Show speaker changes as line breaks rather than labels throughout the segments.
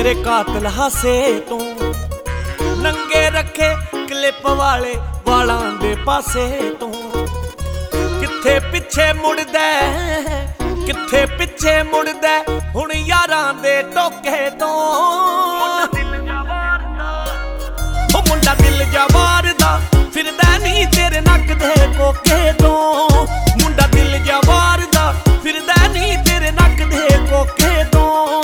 तेरे कातिल हासे तो नंगे रखे क्लिप वाले वालां दे पासे तो किथे पिछे मुड़दा किथे पिछे मुड़दा हुण यारां दे टोके तो मुंडा दिल जवार दा फिरदा नी तेरे नक दे कोके तो मुंडा दिल जवार दा फिरदा नी तेरे नक दे कोके तो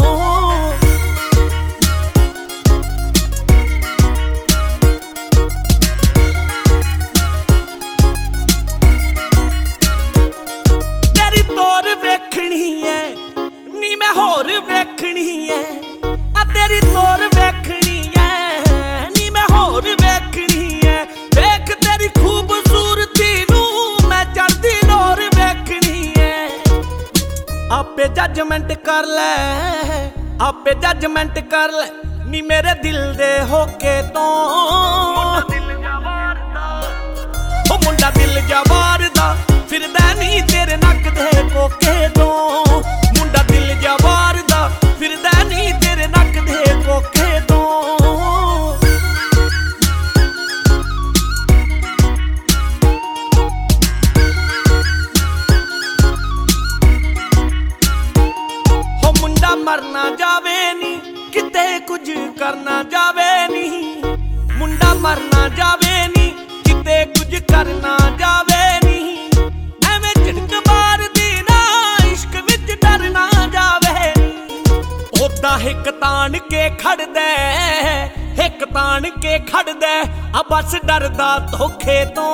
होर वेखनी है तेरी तोर वेखनी है नी मैं होर वेखनी है देख तेरी खूबसूरती नू मैं चढ़दी डोर वेखनी है आपे जजमेंट कर ले आपे जजमेंट कर ले नी मेरे दिल दे होके तो मुंडा दिल जवार दा फिरदा नी तेरे नक दे कोके तो मुंडा दिल जवार दा फिरदा नी तेरे नक दे कोके तो हो मुंडा मरना जावे नी किते कुछ करना जावे नी मुंडा मरना जावे नी किते कुछ करना जावे नी एवें झिड़क मारदी ना इश्क विच डरना जावे ओदा हिक तान के खड़दा हिक तान के खड़दा आ बस डरदा धोखे तो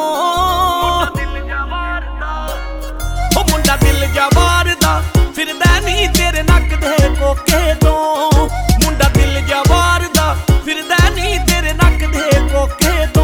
ओ मुंडा दिल जवार दा फिरदा नी तेरे नक दे कोके तो मुंडा दिल जवार दा फिरदा नी तेरे नक दे कोके तो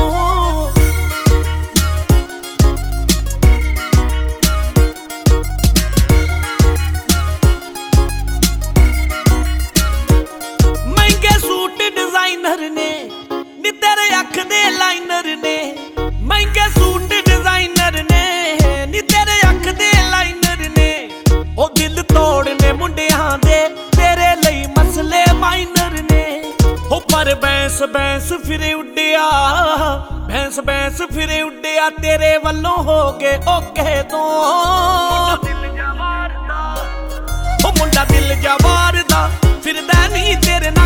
डिजाइनर ने नी तेरे अख दे लाइनर ने महंगे सूट डिजाइनर ने नी तेरे अख दे लाइनर ने ओ दिल तोड़ने मुंडियां दे तेरे लई मसले माइनर ने ओ पर बैंस बैंस फिरे उड्डिया बैंस बैंस फिरे उड्डिया तेरे वल्लों हो गए ओके तो ओ मुंडा दिल जवार दा फिरदा नी तेरे